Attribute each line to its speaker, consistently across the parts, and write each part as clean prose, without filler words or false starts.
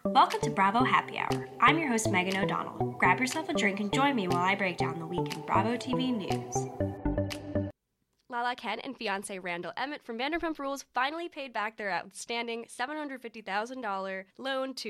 Speaker 1: Welcome to Bravo Happy Hour. I'm your host, Megan O'Donnell. Grab yourself a drink and join me while I break down the week in Bravo TV news.
Speaker 2: Lala Kent and fiancé Randall Emmett from Vanderpump Rules finally paid back their outstanding $750,000 loan to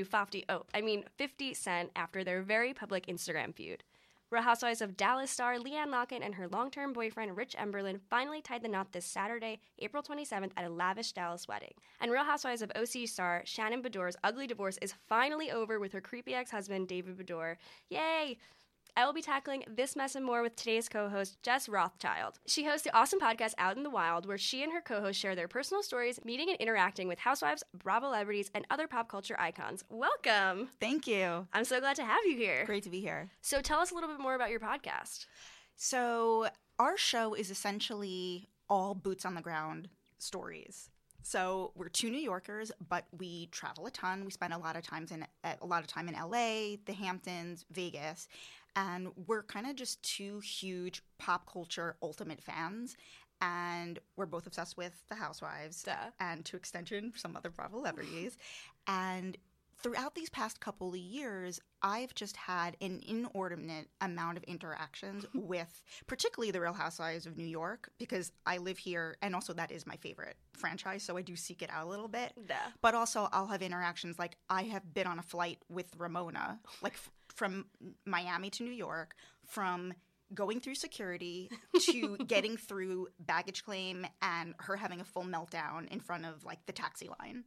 Speaker 2: 50 Cent after their very public Instagram feud. Real Housewives of Dallas star Leanne Locken and her long-term boyfriend Rich Emberlin finally tied the knot this Saturday, April 27th at a lavish Dallas wedding. And Real Housewives of OC star Shannon Bedore's ugly divorce is finally over with her creepy ex-husband David Bedore. Yay! I will be tackling this mess and more with today's co-host, Jess Rothschild. She hosts the awesome podcast Out in the Wild, where she and her co-host share their personal stories, meeting and interacting with housewives, Bravo celebrities, and other pop culture icons. Welcome!
Speaker 3: Thank you.
Speaker 2: I'm so glad to have you here.
Speaker 3: Great to be here.
Speaker 2: So tell us a little bit more about your podcast.
Speaker 3: So our show is essentially all boots on the ground stories. So we're two New Yorkers, but we travel a ton. We spend a lot of time in LA, the Hamptons, Vegas. And we're kind of just two huge pop culture ultimate fans. And we're both obsessed with the Housewives and, to extension, some other Bravo celebrities. And throughout these past couple of years, I've just had an inordinate amount of interactions with particularly the Real Housewives of New York, because I live here, and also that is my favorite franchise, so I do seek it out a little bit. But also I'll have interactions like I have been on a flight with Ramona, like from Miami to New York, from going through security to getting through baggage claim and her having a full meltdown in front of like the taxi line.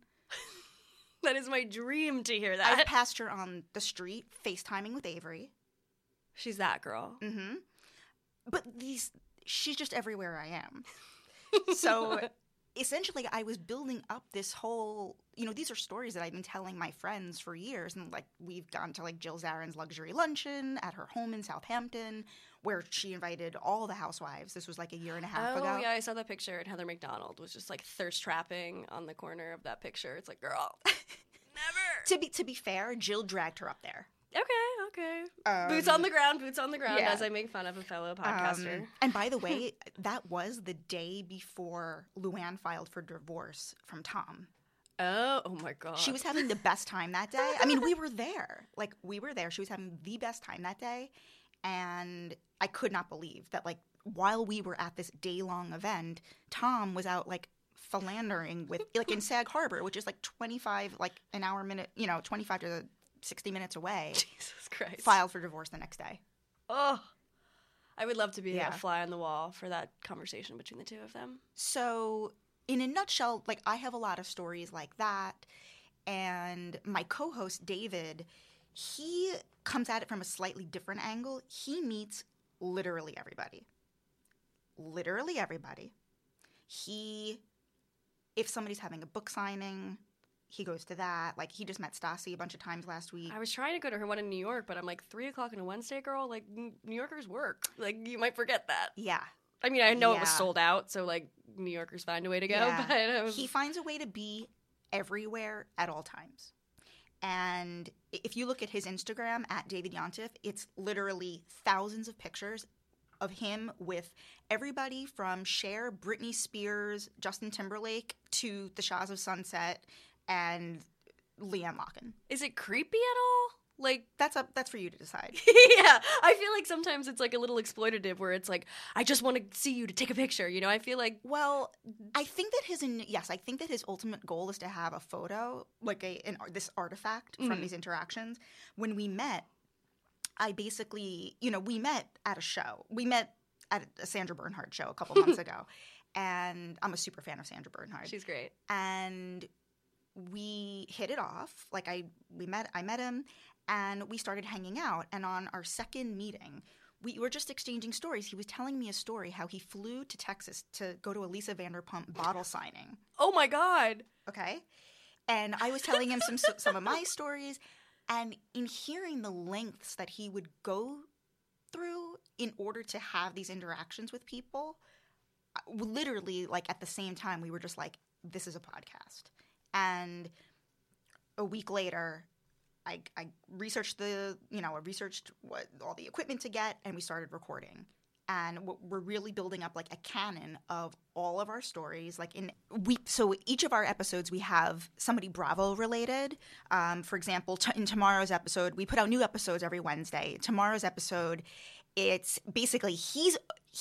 Speaker 2: That is my dream to hear that.
Speaker 3: I've passed her on the street, FaceTiming with Avery.
Speaker 2: She's that girl.
Speaker 3: Mm-hmm. But she's just everywhere I am. So essentially, I was building up this whole, these are stories that I've been telling my friends for years. And like, we've gone to like Jill Zarin's luxury luncheon at her home in Southampton, where she invited all the housewives. This was like a year and a half ago.
Speaker 2: Oh, yeah, I saw that picture, and Heather McDonald was just like thirst trapping on the corner of that picture. It's like, girl, never.
Speaker 3: To be fair, Jill dragged her up there.
Speaker 2: Okay. Boots on the ground,
Speaker 3: yeah.
Speaker 2: As I make fun of a fellow podcaster.
Speaker 3: And by the way, that was the day before Luann filed for divorce from Tom.
Speaker 2: Oh my God.
Speaker 3: She was having the best time that day. I mean, we were there. She was having the best time that day. And I could not believe that, like, while we were at this day-long event, Tom was out, like, philandering with, like, in Sag Harbor, which is, like, 25 to 60 minutes away.
Speaker 2: Jesus Christ.
Speaker 3: Filed for divorce the next day.
Speaker 2: Oh. I would love to be a fly on the wall for that conversation between the two of them.
Speaker 3: So, in a nutshell, like, I have a lot of stories like that. And my co-host, David, he comes at it from a slightly different angle. He meets literally everybody. Literally everybody. If somebody's having a book signing, he goes to that. Like, he just met Stassi a bunch of times last week.
Speaker 2: I was trying to go to her one in New York, but I'm like, 3 o'clock on a Wednesday, girl? Like, New Yorkers work. Like, you might forget that.
Speaker 3: Yeah.
Speaker 2: I mean, I know it was sold out, so, like, New Yorkers find a way to go.
Speaker 3: Yeah.
Speaker 2: But
Speaker 3: he finds a way to be everywhere at all times. And if you look at his Instagram, at David Yontif, it's literally thousands of pictures of him with everybody from Cher, Britney Spears, Justin Timberlake, to the Shahs of Sunset, and Leanne Locken.
Speaker 2: Is it creepy at all? Like,
Speaker 3: that's for you to decide.
Speaker 2: Yeah, I feel like sometimes it's like a little exploitative where it's like, I just want to see you to take a picture. I feel like,
Speaker 3: well, I think that his ultimate goal is to have a photo, like this artifact from these interactions. When we met, I basically, we met at a show. We met at a Sandra Bernhard show a couple months ago, and I'm a super fan of Sandra Bernhard.
Speaker 2: She's great.
Speaker 3: And we hit it off. Like, I met him. And we started hanging out. And on our second meeting, we were just exchanging stories. He was telling me a story how he flew to Texas to go to a Lisa Vanderpump bottle signing.
Speaker 2: Oh, my God.
Speaker 3: Okay. And I was telling him some of my stories. And in hearing the lengths that he would go through in order to have these interactions with people, literally, like, at the same time, we were just like, this is a podcast. And a week later, I researched what all the equipment to get, and we started recording. and we're really building up like a canon of all of our stories. Like so each of our episodes we have somebody Bravo related. For example, in tomorrow's episode, we put out new episodes every Wednesday. Tomorrow's episode, it's basically he's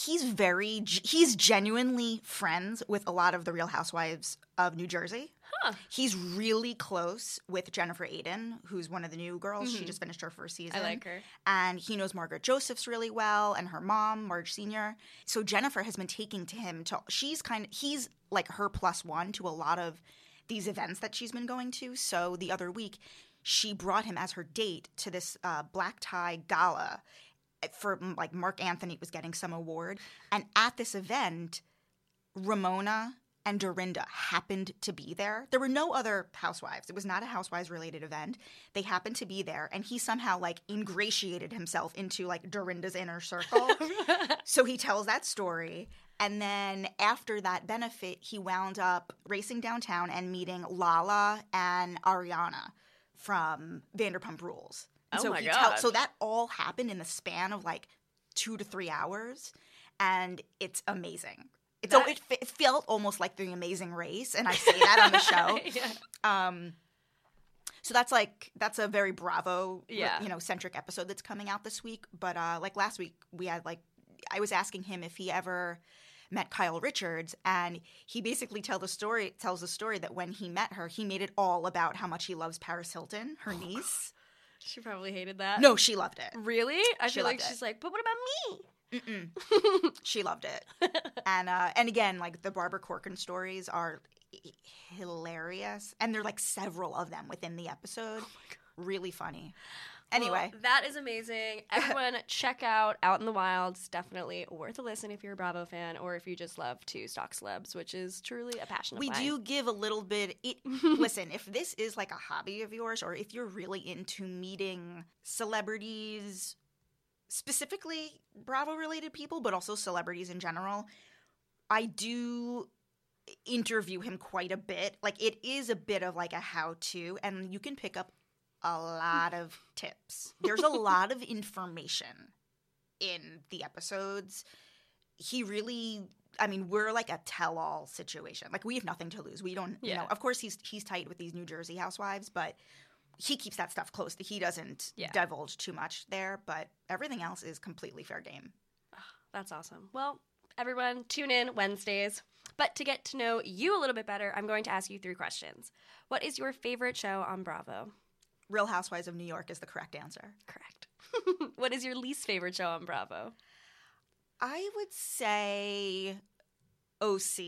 Speaker 3: genuinely friends with a lot of the Real Housewives of New Jersey.
Speaker 2: Huh.
Speaker 3: He's really close with Jennifer Aydin, who's one of the new girls. She just finished her first season.
Speaker 2: I like her.
Speaker 3: And he knows Margaret Josephs really well and her mom, Marge Sr. So Jennifer has been taking to him he's like her +1 to a lot of these events that she's been going to. So the other week, she brought him as her date to this black tie gala for like Mark Anthony was getting some award. And at this event, Ramona and Dorinda happened to be there. There were no other housewives. It was not a housewives-related event. They happened to be there, and he somehow, like, ingratiated himself into, like, Dorinda's inner circle. So he tells that story, and then after that benefit, he wound up racing downtown and meeting Lala and Ariana from Vanderpump Rules. And
Speaker 2: Oh, my God.
Speaker 3: So that all happened in the span of, like, 2 to 3 hours, and it's amazing. It felt almost like The Amazing Race, and I say that on the show.
Speaker 2: Yeah.
Speaker 3: So that's a very Bravo, centric episode that's coming out this week. But like last week, we had I was asking him if he ever met Kyle Richards, and he basically tells the story that when he met her, he made it all about how much he loves Paris Hilton, her niece.
Speaker 2: She probably hated that.
Speaker 3: No, she loved it.
Speaker 2: Really? I
Speaker 3: She
Speaker 2: feel like
Speaker 3: loved it.
Speaker 2: she's like, but what about me?
Speaker 3: She loved it. And again, like the Barbara Corcoran stories are hilarious, and there are like several of them within the episode. Really funny. Anyway,
Speaker 2: Well, that is amazing. Everyone, check out Out in the Wild. It's definitely worth a listen if you're a Bravo fan or if you just love to stalk celebs, which is truly a passion of
Speaker 3: we
Speaker 2: mine.
Speaker 3: do give a little bit. Listen, if this is like a hobby of yours, or if you're really into meeting celebrities, specifically Bravo-related people, but also celebrities in general, I do interview him quite a bit. Like, it is a bit of like a how-to, and you can pick up a lot of tips. There's a lot of information in the episodes. He really, I mean, we're like a tell-all situation. Like, we have nothing to lose. We don't, you know, of course he's tight with these New Jersey housewives, but he keeps that stuff close. He doesn't divulge too much there, but everything else is completely fair game.
Speaker 2: That's awesome. Well, everyone, tune in Wednesdays. But to get to know you a little bit better, I'm going to ask you 3 questions. What is your favorite show on Bravo?
Speaker 3: Real Housewives of New York is the correct answer.
Speaker 2: Correct. What is your least favorite show on Bravo?
Speaker 3: I would say OC,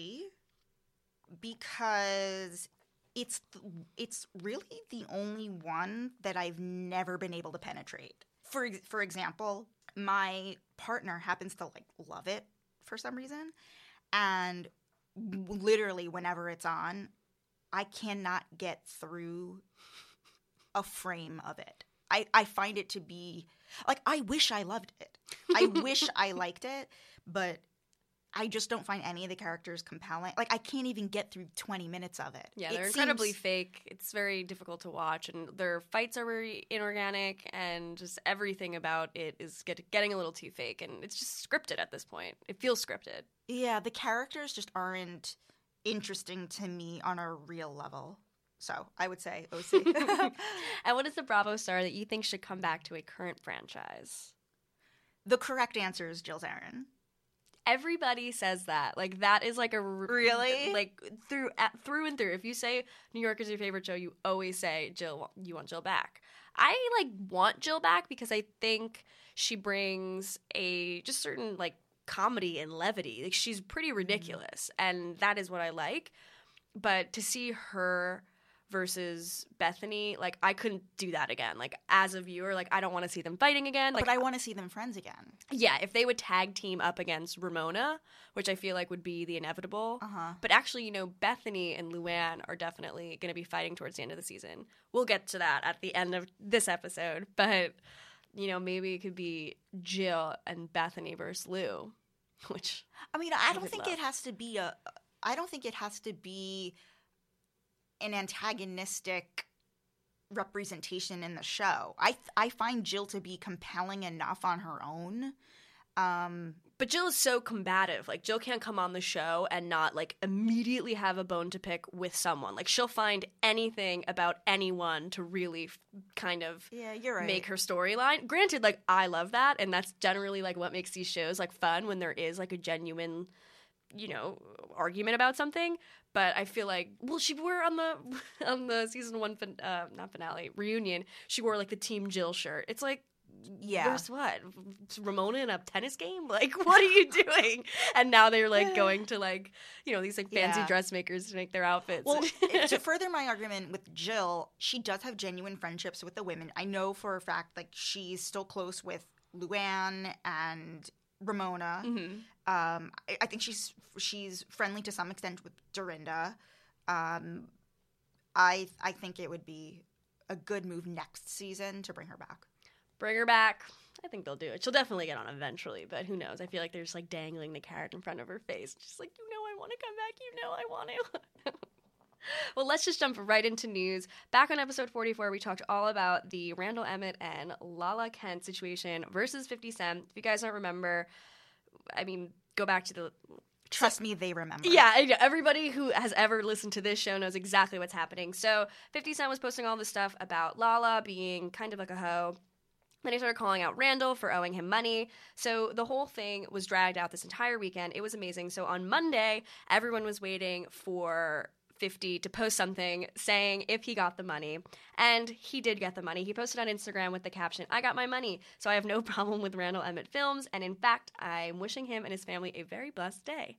Speaker 3: because it's really the only one that I've never been able to penetrate. For example, my partner happens to like love it for some reason, and literally whenever it's on, I cannot get through a frame of it. I find it to be like, I wish I loved it. I wish I liked it, but I just don't find any of the characters compelling. Like, I can't even get through 20 minutes of it.
Speaker 2: Yeah, they're incredibly fake. It's very difficult to watch, and their fights are very inorganic, and just everything about it is getting a little too fake, and it's just scripted at this point. It feels scripted.
Speaker 3: Yeah, the characters just aren't interesting to me on a real level. So I would say OC.
Speaker 2: And what is the Bravo star that you think should come back to a current franchise?
Speaker 3: The correct answer is Jill Zarin.
Speaker 2: Everybody says that. Like, that is like a
Speaker 3: Really?
Speaker 2: like through and through. If you say New York is your favorite show, you always say Jill. You want Jill back. I like want Jill back because I think she brings a just certain like comedy and levity. Like, she's pretty ridiculous, and that is what I like. But to see her versus Bethany, like, I couldn't do that again. Like, as a viewer, like, I don't want to see them fighting again. Like,
Speaker 3: But I want to see them friends again.
Speaker 2: yeah, if they would tag team up against Ramona, which I feel like would be the inevitable. But actually, you know, Bethany and Luann are definitely going to be fighting towards the end of the season. We'll get to that at the end of this episode. But, you know, maybe it could be Jill and Bethany versus Lou, which
Speaker 3: I mean, I don't
Speaker 2: would
Speaker 3: think
Speaker 2: love.
Speaker 3: it has to be an antagonistic representation in the show. I find Jill to be compelling enough on her own,
Speaker 2: But Jill is so combative. Like, Jill can't come on the show and not, like, immediately have a bone to pick with someone. Like, she'll find anything about anyone to really kind of
Speaker 3: you're right.
Speaker 2: make her storyline. Granted, like, I love that, and that's generally, like, what makes these shows, like, fun when there is, like, a genuine, you know, argument about something. But I feel like, well, she wore on the season 1, not finale, reunion, she wore, like, the Team Jill shirt. It's like, there's what? Ramona in a tennis game? Like, what are you doing? And now they're, like, going to, like, you know, these, like, fancy dressmakers to make their outfits.
Speaker 3: Well, to further my argument with Jill, she does have genuine friendships with the women. I know for a fact, like, she's still close with Luann and Ramona.
Speaker 2: Mm-hmm.
Speaker 3: I think she's friendly to some extent with Dorinda. I think it would be a good move next season to bring her back.
Speaker 2: Bring her back. I think they'll do it. She'll definitely get on eventually, but who knows? I feel like they're just, like, dangling the carrot in front of her face. She's like, you know I want to come back. You know I want to. Well, let's just jump right into news. Back on episode 44, we talked all about the Randall Emmett and Lala Kent situation versus 50 Cent. If you guys don't remember, I mean, go back to the...
Speaker 3: Trust me, they remember.
Speaker 2: Yeah, I know. Everybody who has ever listened to this show knows exactly what's happening. So 50 Cent was posting all this stuff about Lala being kind of like a hoe. Then he started calling out Randall for owing him money. So the whole thing was dragged out this entire weekend. It was amazing. So on Monday, everyone was waiting for 50 to post something saying if he got the money. And he did get the money. He posted on Instagram with the caption, "I got my money, so I have no problem with Randall Emmett Films. And in fact, I'm wishing him and his family a very blessed day."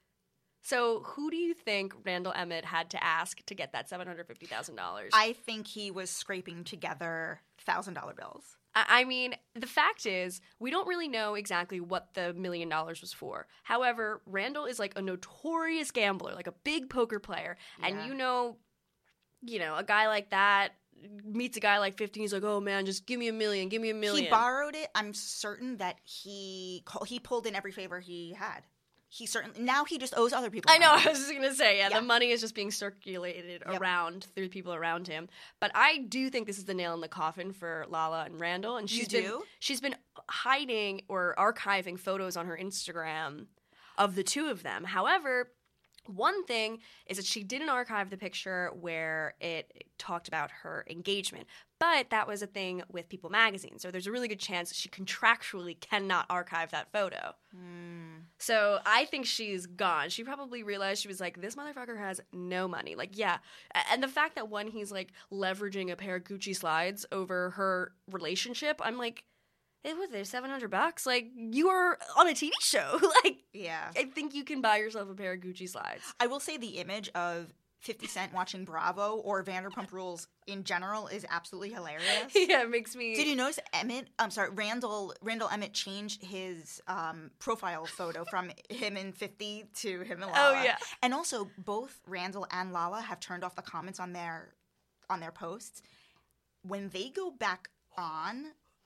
Speaker 2: So who do you think Randall Emmett had to ask to get that $750,000?
Speaker 3: I think he was scraping together $1,000 bills.
Speaker 2: I mean, the fact is, we don't really know exactly what the $1 million was for. However, Randall is like a notorious gambler, like a big poker player.
Speaker 3: Yeah.
Speaker 2: And you know, a guy like that meets a guy like 50 and he's like, oh man, just give me $1 million, give me $1 million.
Speaker 3: He borrowed it. I'm certain that he pulled in every favor he had. Now he just owes other people money.
Speaker 2: I know, I was just going to say,
Speaker 3: Yeah.
Speaker 2: the money is just being circulated around through people around him. But I do think this is the nail in the coffin for Lala and Randall. And she's been hiding or archiving photos on her Instagram of the two of them. However, one thing is that she didn't archive the picture where it talked about her engagement. But that was a thing with People Magazine. So there's a really good chance she contractually cannot archive that photo. So I think she's gone. She probably realized, she was like, this motherfucker has no money. Like, yeah. And the fact that when he's, like, leveraging a pair of Gucci slides over her relationship, I'm like, hey, what, there's $700? Like, you are on a TV show. Like,
Speaker 3: Yeah.
Speaker 2: I think you can buy yourself a pair of Gucci slides.
Speaker 3: I will say the image of 50 Cent watching Bravo or Vanderpump Rules in general is absolutely hilarious.
Speaker 2: Yeah, it makes me...
Speaker 3: Did you notice Randall Emmett changed his profile photo from him and 50 to him and Lala?
Speaker 2: Oh, yeah.
Speaker 3: And also, both Randall and Lala have turned off the comments on their posts. When they go back on,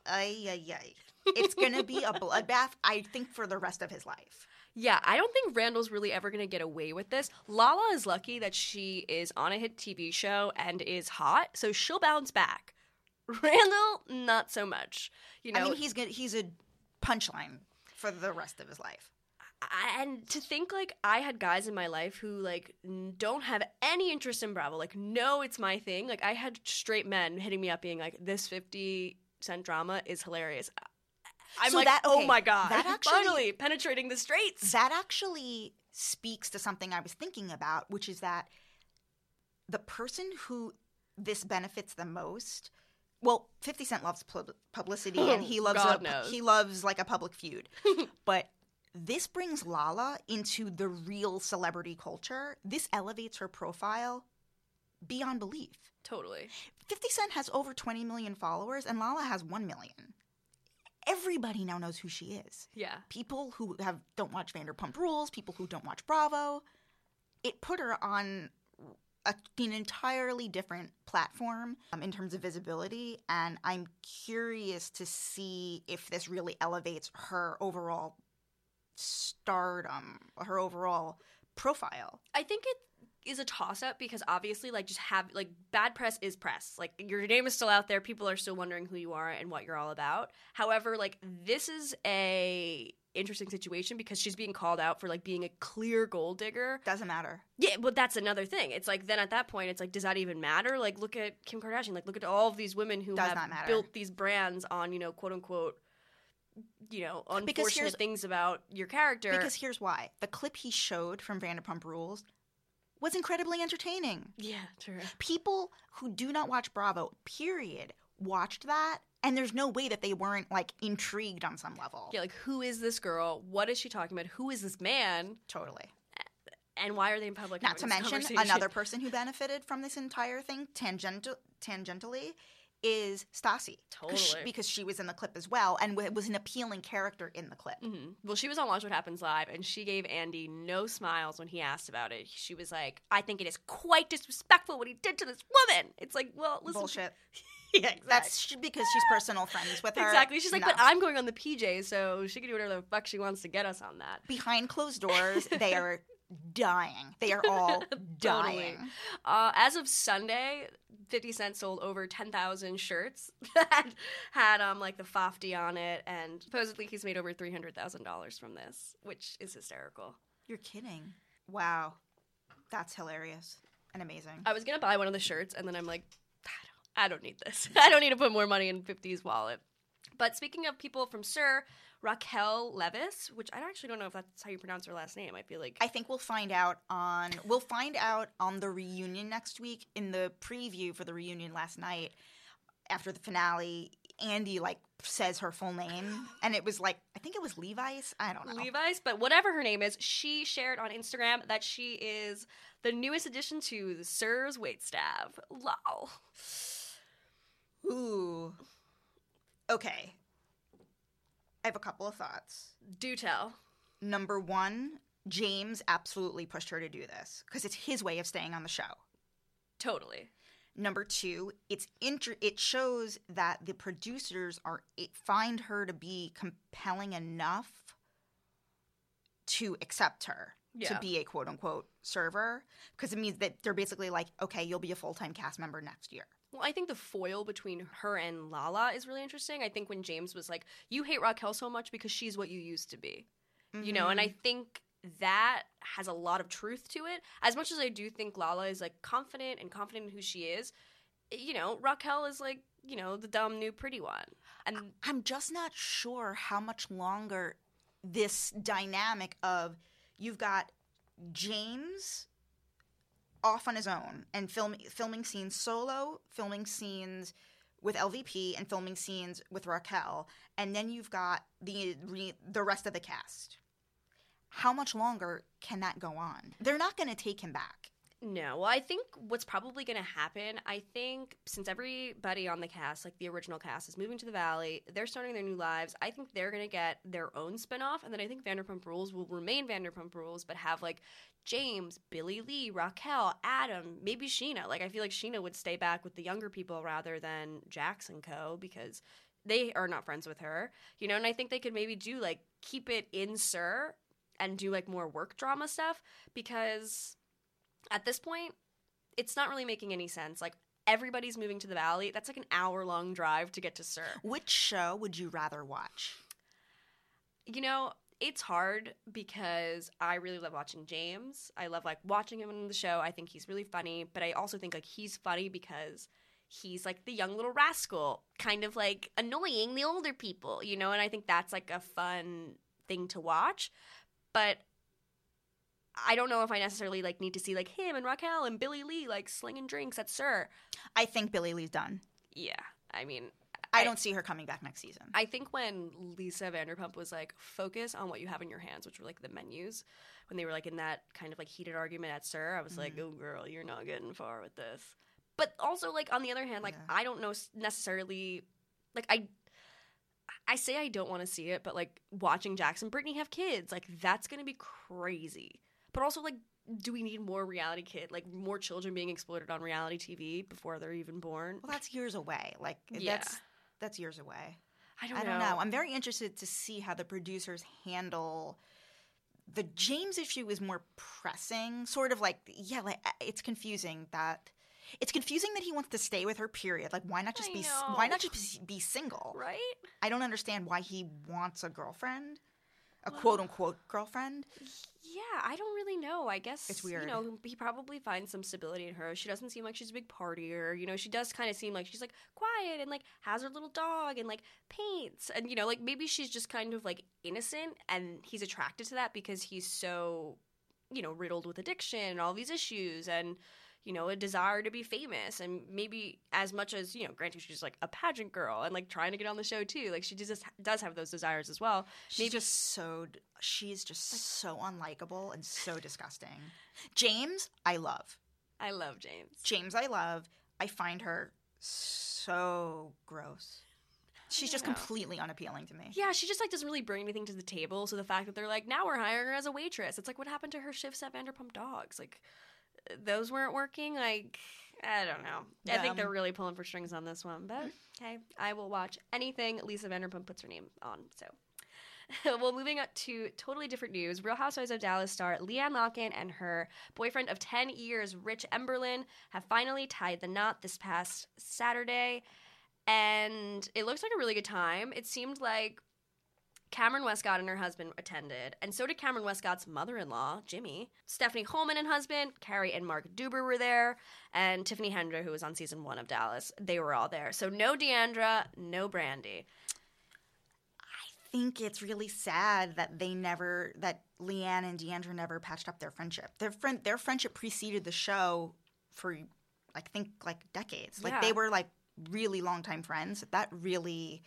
Speaker 3: it's going to be a bloodbath, I think, for the rest of his life.
Speaker 2: Yeah, I don't think Randall's really ever going to get away with this. Lala is lucky that she is on a hit TV show and is hot, so she'll bounce back. Randall, not so much.
Speaker 3: I mean, he's a punchline for the rest of his life.
Speaker 2: And to think, like, I had guys in my life who, like, don't have any interest in Bravo. Like, no, it's my thing. Like, I had straight men hitting me up being like, this 50 Cent drama is hilarious. I'm
Speaker 3: So
Speaker 2: like, oh my God,
Speaker 3: that actually,
Speaker 2: finally penetrating the straights.
Speaker 3: That actually speaks to something I was thinking about, which is that the person who this benefits the most, well, 50 Cent loves publicity and he loves like a public feud. But this brings Lala into the real celebrity culture. This elevates her profile beyond belief.
Speaker 2: Totally.
Speaker 3: 50 Cent has over 20 million followers and Lala has 1 million. Everybody now knows who she is.
Speaker 2: Yeah.
Speaker 3: People who don't watch Vanderpump Rules, people who don't watch Bravo. It put her on an entirely different platform in terms of visibility, and I'm curious to see if this really elevates her overall stardom, her overall profile.
Speaker 2: I think it is a toss-up because obviously, like, bad press is press. Like, your name is still out there. People are still wondering who you are and what you're all about. However, like, this is a interesting situation because she's being called out for like being a clear gold digger.
Speaker 3: Doesn't matter.
Speaker 2: Yeah, but that's another thing. It's like then at that point, it's like, does that even matter? Like, look at Kim Kardashian. Like, look at all of these women who have built these brands on, you know, quote unquote, you know, unfortunate things about your character.
Speaker 3: Because here's why. The clip he showed from Vanderpump Rules was incredibly entertaining.
Speaker 2: Yeah, true.
Speaker 3: People who do not watch Bravo, period, watched that, and there's no way that they weren't, like, intrigued on some level.
Speaker 2: Yeah, like, who is this girl? What is she talking about? Who is this man?
Speaker 3: Totally.
Speaker 2: And why are they in public?
Speaker 3: Not to mention, another person who benefited from this entire thing, tangentially, is Stassi.
Speaker 2: Totally.
Speaker 3: Because she was in the clip as well, and was an appealing character in the clip.
Speaker 2: Mm-hmm. Well, she was on Watch What Happens Live, and she gave Andy no smiles when he asked about it. She was like, I think it is quite disrespectful what he did to this woman. It's like, well, listen.
Speaker 3: Bullshit.
Speaker 2: Yeah, exactly.
Speaker 3: That's because she's personal friends with her.
Speaker 2: Exactly. She's like, but I'm going on the PJ, so she can do whatever the fuck she wants to get us on that.
Speaker 3: Behind closed doors, they are dying. They are all dying.
Speaker 2: As of Sunday, 50 Cent sold over 10,000 shirts that had like the Fafty on it, and supposedly he's made over $300,000 from this, which is hysterical.
Speaker 3: You're kidding. Wow. That's hilarious and amazing.
Speaker 2: I was going to buy one of the shirts, and then I'm like, I don't need this. I don't need to put more money in 50's wallet. But speaking of people from SUR, Raquel Leviss, which I actually don't know if that's how you pronounce her last name. I think
Speaker 3: we'll find out on the reunion next week. In the preview for the reunion last night, after the finale, Andy says her full name, and it was I think it was Levi's. I don't know.
Speaker 2: Levi's, but whatever her name is, she shared on Instagram that she is the newest addition to the SUR's waitstaff. Lol.
Speaker 3: Ooh. Okay. I have a couple of thoughts.
Speaker 2: Do tell.
Speaker 3: Number one, James absolutely pushed her to do this because it's his way of staying on the show.
Speaker 2: Totally.
Speaker 3: Number two, it shows that the producers find her to be compelling enough to accept her to be a quote-unquote server, because it means that they're basically like, okay, you'll be a full-time cast member next year.
Speaker 2: Well, I think the foil between her and Lala is really interesting. I think when James was like, you hate Raquel so much because she's what you used to be. Mm-hmm. You know, and I think that has a lot of truth to it. As much as I do think Lala is confident in who she is, you know, Raquel is you know, the dumb new pretty one. And
Speaker 3: I'm just not sure how much longer this dynamic of you've got James off on his own and filming scenes solo, filming scenes with LVP, and filming scenes with Raquel, and then you've got the rest of the cast. How much longer can that go on? They're not going to take him back.
Speaker 2: No. Well, I think what's probably going to happen, I think since everybody on the cast, the original cast, is moving to the Valley, they're starting their new lives, I think they're going to get their own spinoff, and then I think Vanderpump Rules will remain Vanderpump Rules, but have, James, Billy Lee, Raquel, Adam, maybe Sheena. I feel like Sheena would stay back with the younger people rather than Jax and co, because they are not friends with her, you know, and I think they could maybe do, keep it in SUR and do, more work drama stuff, because at this point, it's not really making any sense. Everybody's moving to the Valley. That's an hour-long drive to get to SUR.
Speaker 3: Which show would you rather watch?
Speaker 2: You know, it's hard because I really love watching James. I love, watching him on the show. I think he's really funny. But I also think, he's funny because he's, the young little rascal, kind of, annoying the older people, you know? And I think that's, a fun thing to watch. But I don't know if I necessarily need to see him and Raquel and Billy Lee slinging drinks at SUR.
Speaker 3: I think Billy Lee's done.
Speaker 2: Yeah, I mean,
Speaker 3: I don't see her coming back next season.
Speaker 2: I think when Lisa Vanderpump was focus on what you have in your hands, which were the menus, when they were in that kind of heated argument at SUR, I was oh girl, you're not getting far with this. But also on the other hand, I don't know necessarily I say I don't want to see it, but watching Jax and Brittany have kids, that's gonna be crazy. But also, do we need more reality more children being exploited on reality TV before they're even born?
Speaker 3: Well, that's years away. That's years away.
Speaker 2: I don't know.
Speaker 3: I'm very interested to see how the producers handle the James issue. Is more pressing, sort of it's confusing that he wants to stay with her. Period. Why not just be single?
Speaker 2: Right?
Speaker 3: I don't understand why he wants a girlfriend. a quote-unquote girlfriend.
Speaker 2: Yeah, I don't really know. I guess
Speaker 3: It's weird.
Speaker 2: He probably finds some stability in her. She doesn't seem like she's a big partier. She does kind of seem like she's like quiet and like has her little dog and like paints and like maybe she's just kind of like innocent and he's attracted to that because he's so riddled with addiction and all these issues and a desire to be famous and maybe as much as granted she's like a pageant girl and like trying to get on the show too, like she just does have those desires as well.
Speaker 3: She's just so unlikable and so disgusting. James, I love James. I love. I find her so gross. She's just completely unappealing to me.
Speaker 2: Yeah, she just like doesn't really bring anything to the table. So the fact that they're like, now we're hiring her as a waitress, it's like, what happened to her shifts at Vanderpump Dogs? Like, those weren't working. Like, I don't know. I think they're really pulling for strings on this one. But okay, I will watch anything Lisa Vanderpump puts her name on. So. Well, moving up to totally different news, Real Housewives of Dallas star Leanne Locken and her boyfriend of 10 years, Rich Emberlin, have finally tied the knot this past Saturday. And it looks like a really good time. It seemed like Cameron Westcott and her husband attended, and so did Cameron Westcott's mother-in-law, Jimmy. Stephanie Holman and husband, Carrie and Mark Duber were there, and Tiffany Hendra, who was on season 1 of Dallas. They were all there. So no Deandra, no Brandy.
Speaker 3: I think it's really sad that that Leanne and Deandra never patched up their friendship. Their friendship preceded the show for, I think, like decades. Like they were like really longtime friends. That's really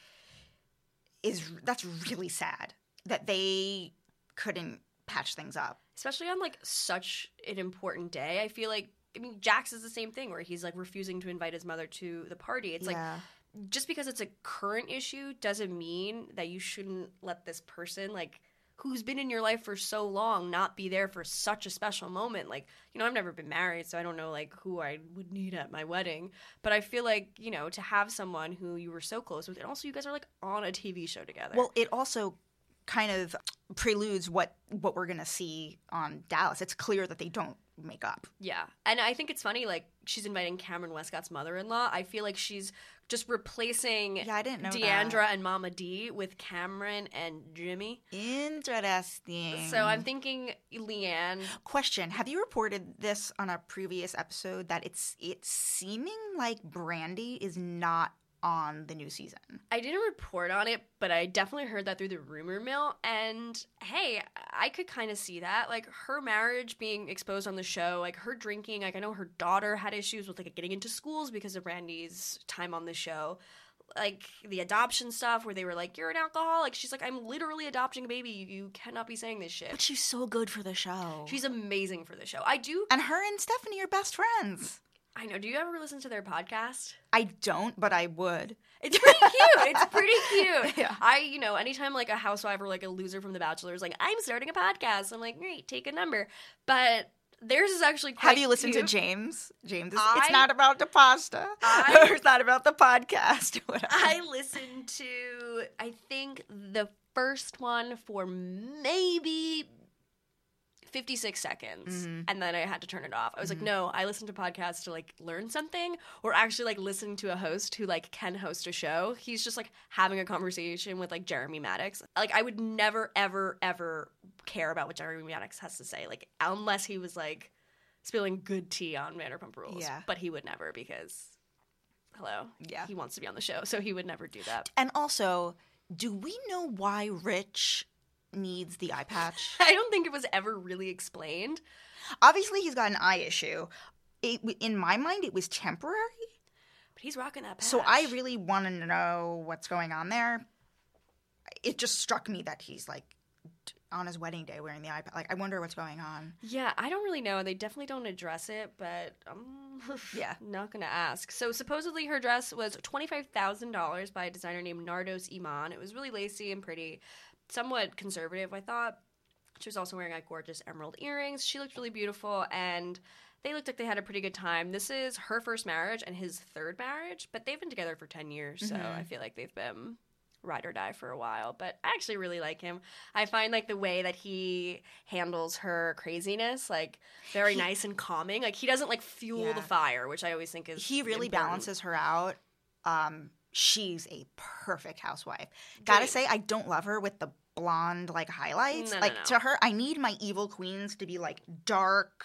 Speaker 3: sad that they couldn't patch things up.
Speaker 2: Especially on like such an important day. I feel like, Jax is the same thing where he's like refusing to invite his mother to the party. It's like, just because it's a current issue doesn't mean that you shouldn't let this person, like, who's been in your life for so long not be there for such a special moment. Like, I've never been married, so I don't know, like, who I would need at my wedding. But I feel like, to have someone who you were so close with, and also you guys are, like, on a TV show together.
Speaker 3: Well, it also kind of preludes what we're going to see on Dallas. It's clear that they don't make up.
Speaker 2: Yeah. And I think it's funny, like, she's inviting Cameron Westcott's mother-in-law. I feel like she's just replacing
Speaker 3: I didn't know
Speaker 2: Deandra
Speaker 3: that.
Speaker 2: and Mama D with Cameron and Jimmy.
Speaker 3: Interesting.
Speaker 2: So I'm thinking Leanne.
Speaker 3: Question: have you reported this on a previous episode that it's seeming like Brandy is not on the new season?
Speaker 2: I didn't report on it, but I definitely heard that through the rumor mill. And hey, I could kind of see that. Like, her marriage being exposed on the show, like her drinking, like I know her daughter had issues with like getting into schools because of Brandy's time on the show. Like the adoption stuff where they were like, you're an alcoholic. She's like, I'm literally adopting a baby. You cannot be saying this shit.
Speaker 3: But she's so good for the show.
Speaker 2: She's amazing for the show.
Speaker 3: And her and Stephanie are best friends.
Speaker 2: I know. Do you ever listen to their podcast?
Speaker 3: I don't, but I would.
Speaker 2: It's pretty cute. It's pretty cute.
Speaker 3: Yeah.
Speaker 2: Anytime like a housewife or like a loser from The Bachelor is like, I'm starting a podcast, I'm like, great, take a number. But theirs is actually quite
Speaker 3: Have you listened
Speaker 2: cute.
Speaker 3: to James? It's not about the pasta. It's not about the podcast.
Speaker 2: I listened to, I think, the first one for maybe 56 seconds, and then I had to turn it off. I was like, no, I listen to podcasts to like learn something, or actually like listening to a host who like can host a show. He's just like having a conversation with like Jeremy Maddox. Like, I would never ever ever care about what Jeremy Maddox has to say, like unless he was like spilling good tea on Vanderpump Rules.
Speaker 3: Yeah.
Speaker 2: But he would never, because he wants to be on the show, so he would never do that.
Speaker 3: And also, do we know why Rich needs the eye patch?
Speaker 2: I don't think it was ever really explained.
Speaker 3: Obviously, he's got an eye issue. In my mind, it was temporary.
Speaker 2: But he's rocking that patch.
Speaker 3: So I really want to know what's going on there. It just struck me that he's like on his wedding day wearing the eye patch. Like, I wonder what's going on.
Speaker 2: Yeah, I don't really know. They definitely don't address it, but I'm not going to ask. So supposedly her dress was $25,000 by a designer named Nardos Iman. It was really lacy and pretty. Somewhat conservative, I thought. She was also wearing like gorgeous emerald earrings. She looked really beautiful, and they looked like they had a pretty good time. This is her first marriage and his third marriage, but they've been together for 10 years, so I feel like they've been ride or die for a while. But I actually really like him. I find like the way that he handles her craziness, like very nice and calming. Like, he doesn't like fuel the fire, which I always think is
Speaker 3: He really
Speaker 2: important.
Speaker 3: balances her out. she's a perfect housewife. Gotta say, I don't love her with the blonde, like, highlights.
Speaker 2: No,
Speaker 3: like,
Speaker 2: no.
Speaker 3: to her, I need my evil queens to be, like, dark.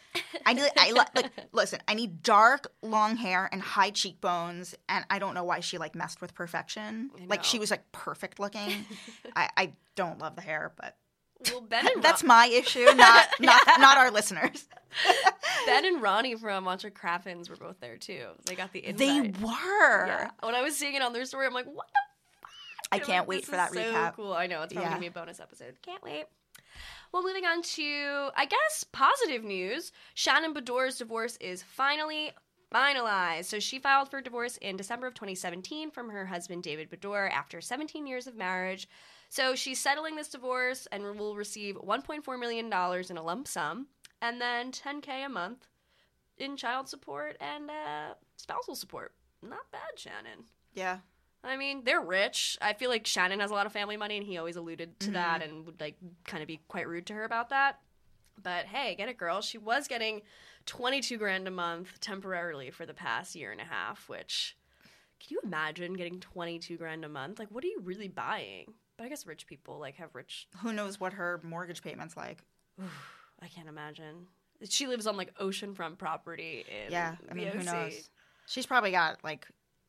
Speaker 3: Listen, I need dark, long hair and high cheekbones, and I don't know why she, like, messed with perfection. Like, she was, like, perfect looking. I don't love the hair, but
Speaker 2: Well, Ben and
Speaker 3: that's my issue, not our listeners.
Speaker 2: Ben and Ronnie from Watcher Craffins were both there too. They got the invite.
Speaker 3: They were.
Speaker 2: Yeah. When I was seeing it on their story, I'm like, what the fuck?
Speaker 3: I can't wait for that
Speaker 2: so
Speaker 3: recap.
Speaker 2: Cool. I know. It's probably
Speaker 3: Yeah.
Speaker 2: going to be a bonus episode. Can't wait. Well, moving on to, I guess, positive news. Shannon Bedore's divorce is finally finalized. So she filed for divorce in December of 2017 from her husband, David Bedore, after 17 years of marriage. So she's settling this divorce and will receive $1.4 million in a lump sum and then $10K a month in child support and spousal support. Not bad, Shannon.
Speaker 3: Yeah.
Speaker 2: I mean, they're rich. I feel like Shannon has a lot of family money, and he always alluded to that and would, like, kind of be quite rude to her about that. But hey, get it, girl. She was getting $22,000 a month temporarily for the past year and a half, which, can you imagine getting $22,000 a month? Like, what are you really buying? But I guess rich people, like, have rich...
Speaker 3: Who knows what her mortgage payment's like?
Speaker 2: I can't imagine. She lives on, like, oceanfront property in
Speaker 3: Yeah, I mean,
Speaker 2: the
Speaker 3: who
Speaker 2: OC.
Speaker 3: knows? She's probably got like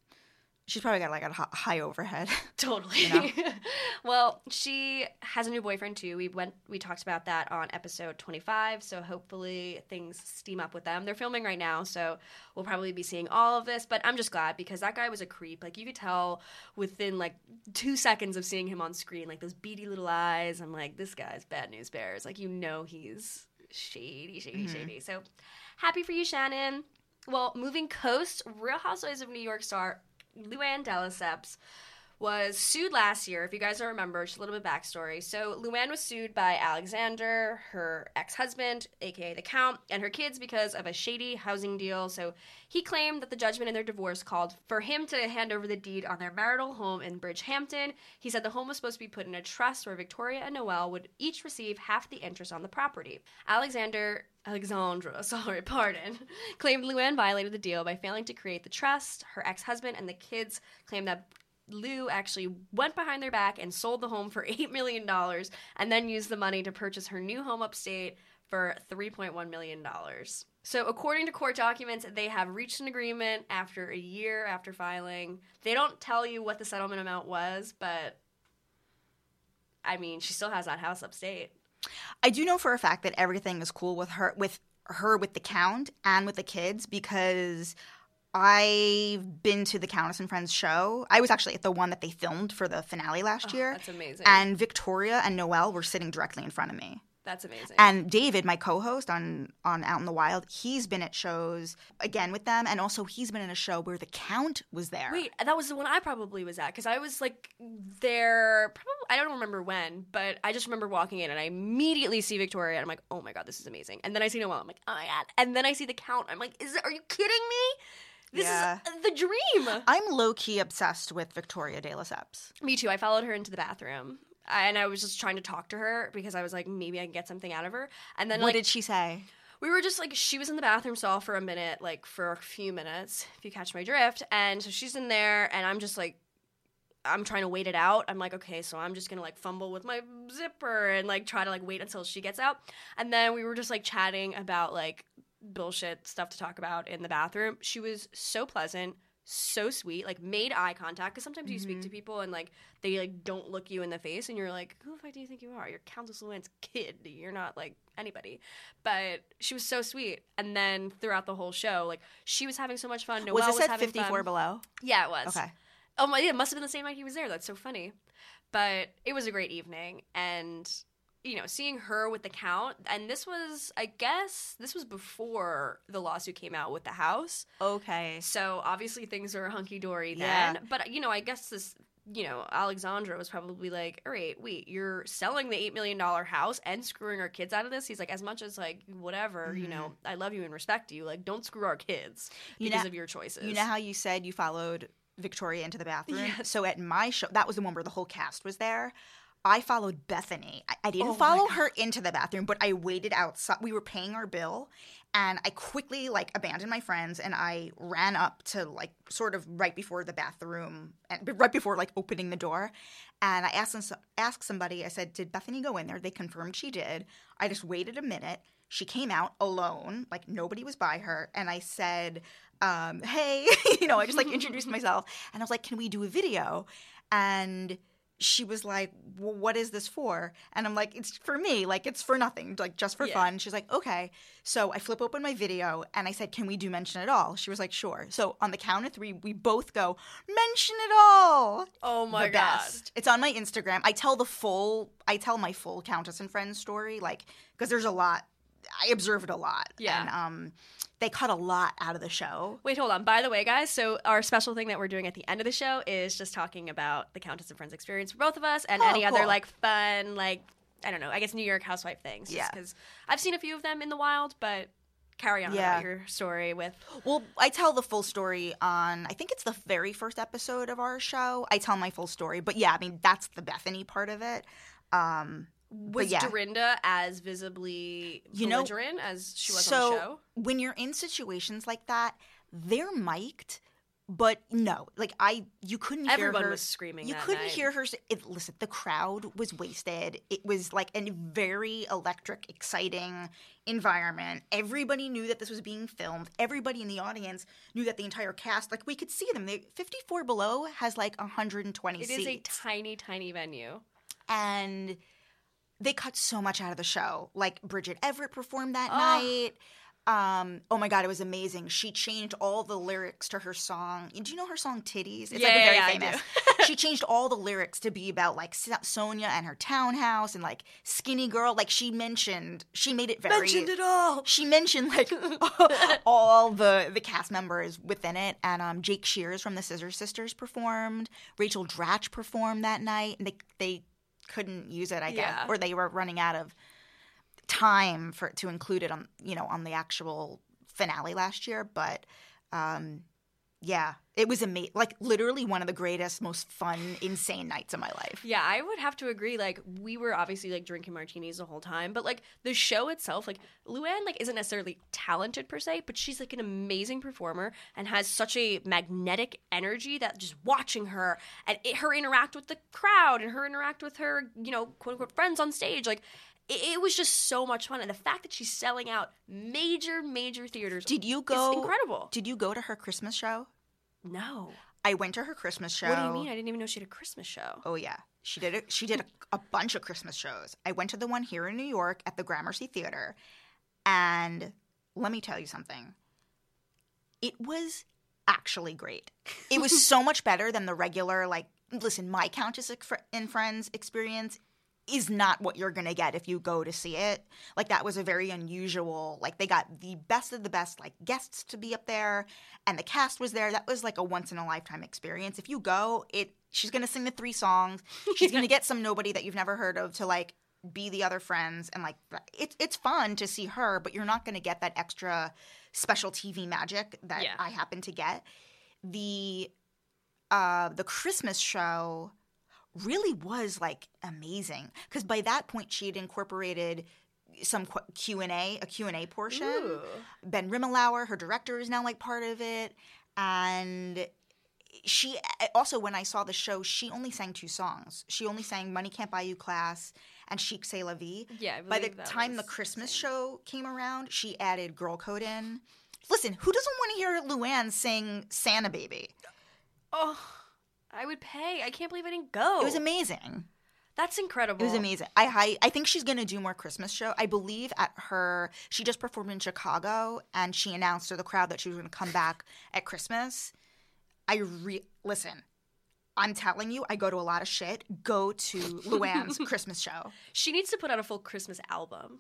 Speaker 3: a high overhead.
Speaker 2: Totally.
Speaker 3: You know?
Speaker 2: Well, she has a new boyfriend too. We talked about that on episode 25, so hopefully things steam up with them. They're filming right now, so we'll probably be seeing all of this, but I'm just glad because that guy was a creep. Like, you could tell within like 2 seconds of seeing him on screen, like those beady little eyes. I'm like, this guy's bad news bears. Like, you know, he's shady. So happy for you, Shannon. Well, moving coast, Real Housewives of New York star Luann de Lesseps was sued last year. If you guys don't remember, just a little bit of backstory. So Luann was sued by Alexander, her ex-husband, aka the Count, and her kids because of a shady housing deal. So he claimed that the judgment in their divorce called for him to hand over the deed on their marital home in Bridgehampton. He said the home was supposed to be put in a trust where Victoria and Noelle would each receive half the interest on the property. Alexandra, claimed Luann violated the deal by failing to create the trust. Her ex-husband and the kids claimed that Lou actually went behind their back and sold the home for $8 million and then used the money to purchase her new home upstate for $3.1 million. So according to court documents, they have reached an agreement after a year after filing. They don't tell you what the settlement amount was, but I mean, she still has that house upstate.
Speaker 3: I do know for a fact that everything is cool with her with the Count and with the kids because I've been to the Countess and Friends show. I was actually at the one that they filmed for the finale last year.
Speaker 2: That's amazing.
Speaker 3: And Victoria and Noelle were sitting directly in front of me.
Speaker 2: That's amazing.
Speaker 3: And David, my co-host on Out in the Wild, he's been at shows again with them, and also he's been in a show where the Count was there.
Speaker 2: Wait, that was the one I probably was at because I was like there. Probably I don't remember when, but I just remember walking in and I immediately see Victoria and I'm like, oh my god, this is amazing. And then I see Noelle, I'm like, oh my god. And then I see the Count, I'm like, are you kidding me? This is the dream.
Speaker 3: I'm low-key obsessed with Victoria de Lesseps.
Speaker 2: Me too. I followed her into the bathroom. And I was just trying to talk to her because I was like, maybe I can get something out of her. And then
Speaker 3: What did she say?
Speaker 2: we were just like, she was in the bathroom stall for a minute, like for a few minutes, if you catch my drift. And so she's in there and I'm just like, I'm trying to wait it out. I'm like, okay, so I'm just going to like fumble with my zipper and like try to like wait until she gets out. And then we were just like chatting about like bullshit stuff to talk about in the bathroom. She was so pleasant, so sweet, like made eye contact because sometimes you speak to people and like they like don't look you in the face and you're like, who the fuck do you think you are? You're Countess Luann's kid. You're not like anybody. But she was so sweet. And then throughout the whole show, like she was having so much fun. Noelle
Speaker 3: Was this at
Speaker 2: having
Speaker 3: 54
Speaker 2: fun.
Speaker 3: Below?
Speaker 2: Yeah, it was.
Speaker 3: Okay.
Speaker 2: Oh my, yeah, it must have been the same night he was there. That's so funny. But it was a great evening and you know, seeing her with the Count, and this was, I guess, this was before the lawsuit came out with the house.
Speaker 3: Okay.
Speaker 2: So obviously things were hunky-dory then.
Speaker 3: Yeah.
Speaker 2: But, you know, I guess this, you know, Alexandra was probably like, all right, wait, you're selling the $8 million house and screwing our kids out of this? He's like, as much as, like, whatever, you know, I love you and respect you, like, don't screw our kids because of your choices.
Speaker 3: You know how you said you followed Victoria into the bathroom?
Speaker 2: Yes.
Speaker 3: So at my show, that was the one where the whole cast was there. I followed Bethany. I didn't follow her into the bathroom, but I waited outside. We were paying our bill, and I quickly, like, abandoned my friends, and I ran up to, like, sort of right before the bathroom, and right before, like, opening the door. And I asked somebody, I said, did Bethany go in there? They confirmed she did. I just waited a minute. She came out alone, like, nobody was by her. And I said, hey, I just, like, introduced myself. And I was like, can we do a video? And she was like, well, what is this for? And I'm like, it's for me. Like, it's for nothing. Like, just for fun. She's like, okay. So I flip open my video, and I said, can we do Mention It All? She was like, sure. So on the count of 3, we both go, Mention It All.
Speaker 2: Oh, my
Speaker 3: the
Speaker 2: God.
Speaker 3: best. It's on my Instagram. I tell my full Countess and Friends story, like, because there's a lot. I observe it a lot.
Speaker 2: Yeah.
Speaker 3: And they cut a lot out of the show.
Speaker 2: Wait, hold on. By the way, guys, so our special thing that we're doing at the end of the show is just talking about the Countess and Friends experience for both of us and any other, like, fun, like, I don't know, I guess New York housewife things.
Speaker 3: Yeah.
Speaker 2: Because I've seen a few of them in the wild, but carry on about your story with...
Speaker 3: Well, I tell the full story on, I think it's the very first episode of our show. I tell my full story. But yeah, I mean, that's the Bethany part of it.
Speaker 2: Was Dorinda as visibly belligerent as she was on the show?
Speaker 3: When you're in situations like that, they're mic'd, but no, like you couldn't hear her.
Speaker 2: Everyone was screaming.
Speaker 3: You couldn't hear her. Listen, the crowd was wasted. It was like a very electric, exciting environment. Everybody knew that this was being filmed. Everybody in the audience knew that the entire cast, like we could see them. 54 Below has like 120 seats.
Speaker 2: It is a tiny, tiny venue.
Speaker 3: And they cut so much out of the show. Like Bridget Everett performed that night. Oh my God, it was amazing. She changed all the lyrics to her song. Do you know her song Titties? It's very famous. She changed all the lyrics to be about like Sonia and her townhouse and like skinny girl. Like she made it very...
Speaker 2: Mentioned it all.
Speaker 3: She mentioned like all the cast members within it. And Jake Shears from the Scissor Sisters performed. Rachel Dratch performed that night. And they couldn't use it, I guess, or they were running out of time to include it on the actual finale last year. But it was amazing. Like literally one of the greatest, most fun, insane nights of my life.
Speaker 2: Yeah, I would have to agree. Like we were obviously like drinking martinis the whole time, but like the show itself, like Luann like isn't necessarily talented per se, but she's like an amazing performer and has such a magnetic energy that just watching her and her interact with the crowd and her interact with her, quote unquote friends on stage, like it was just so much fun. And the fact that she's selling out major theaters is incredible.
Speaker 3: Did you go to her Christmas show?
Speaker 2: No.
Speaker 3: I went to her Christmas show.
Speaker 2: What do you mean? I didn't even know she had a Christmas show.
Speaker 3: Oh, yeah. She did it. She did a bunch of Christmas shows. I went to the one here in New York at the Gramercy Theater. And let me tell you something. It was actually great. It was so much better than the regular, like, listen, my Countess and Friends experience is not what you're going to get if you go to see it. Like, that was a very unusual, like, they got the best of the best, like, guests to be up there, and the cast was there. That was, like, a once-in-a-lifetime experience. If you go, she's going to sing the 3 songs. She's going to get some nobody that you've never heard of to, like, be the other friends, and, like, it's fun to see her, but you're not going to get that extra special TV magic that I happen to get. The Christmas show really was like amazing because by that point she had incorporated some a Q&A portion.
Speaker 2: Ooh.
Speaker 3: Ben Rimmelauer, her director, is now like part of it, and she also, when I saw the show, she only sang 2 songs. She only sang Money Can't Buy You Class and Chic C'est La Vie.
Speaker 2: Yeah,
Speaker 3: by the time the Christmas show came around, she added Girl Code in. Listen, who doesn't want to hear Luann sing Santa Baby?
Speaker 2: Oh, I would pay. I can't believe I didn't go.
Speaker 3: It was amazing.
Speaker 2: That's incredible.
Speaker 3: It was amazing. I think she's going to do more Christmas show. I believe she just performed in Chicago, and she announced to the crowd that she was going to come back at Christmas. Listen, I'm telling you, I go to a lot of shit. Go to Luann's Christmas show.
Speaker 2: She needs to put out a full Christmas album.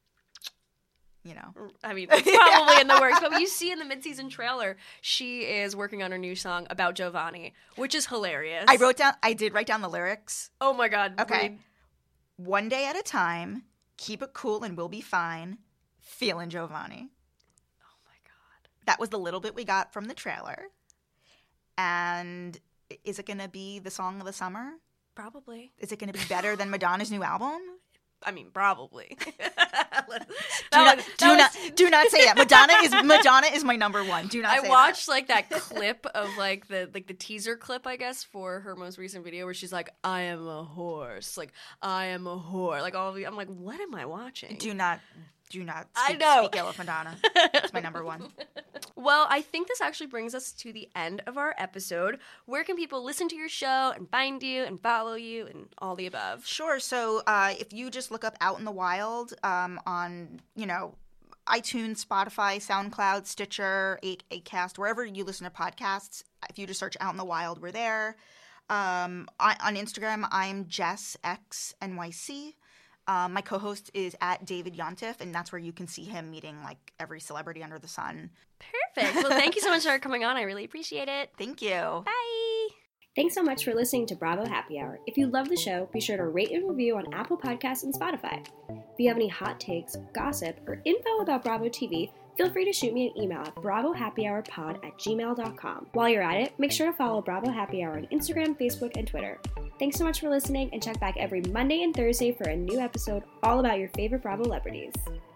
Speaker 2: I mean, it's probably in the works. But you see in the mid-season trailer, she is working on her new song about Giovanni, which is hilarious.
Speaker 3: I did write down the lyrics.
Speaker 2: Oh my God.
Speaker 3: Okay.
Speaker 2: Read.
Speaker 3: One day at a time, keep it cool and we'll be fine. Feeling Giovanni.
Speaker 2: Oh my God.
Speaker 3: That was the little bit we got from the trailer. And is it going to be the song of the summer?
Speaker 2: Probably.
Speaker 3: Is it going to be better than Madonna's new album?
Speaker 2: I mean, probably.
Speaker 3: Do not say that. Madonna is my number one. Do not say that.
Speaker 2: I watched like that clip of like the teaser clip, I guess, for her most recent video where she's like, I am a horse. Like, I am a whore. Like all of you. I'm like, what am I watching?
Speaker 3: Do not
Speaker 2: I know.
Speaker 3: speak ill of Madonna. It's my number one.
Speaker 2: Well, I think this actually brings us to the end of our episode. Where can people listen to your show and find you and follow you and all the above?
Speaker 3: Sure. So if you just look up Out in the Wild on, iTunes, Spotify, SoundCloud, Stitcher, Acast, wherever you listen to podcasts, if you just search Out in the Wild, we're there. On Instagram, I'm Jess X NYC. My co-host is at David Yontif, and that's where you can see him meeting like every celebrity under the sun.
Speaker 2: Perfect. Well, thank you so much for coming on. I really appreciate it.
Speaker 3: Thank you.
Speaker 2: Bye.
Speaker 1: Thanks so much for listening to Bravo Happy Hour. If you love the show, be sure to rate and review on Apple Podcasts and Spotify. If you have any hot takes, gossip, or info about Bravo TV, feel free to shoot me an email at bravohappyhourpod@gmail.com. While you're at it, make sure to follow Bravo Happy Hour on Instagram, Facebook, and Twitter. Thanks so much for listening, and check back every Monday and Thursday for a new episode all about your favorite Bravo celebrities.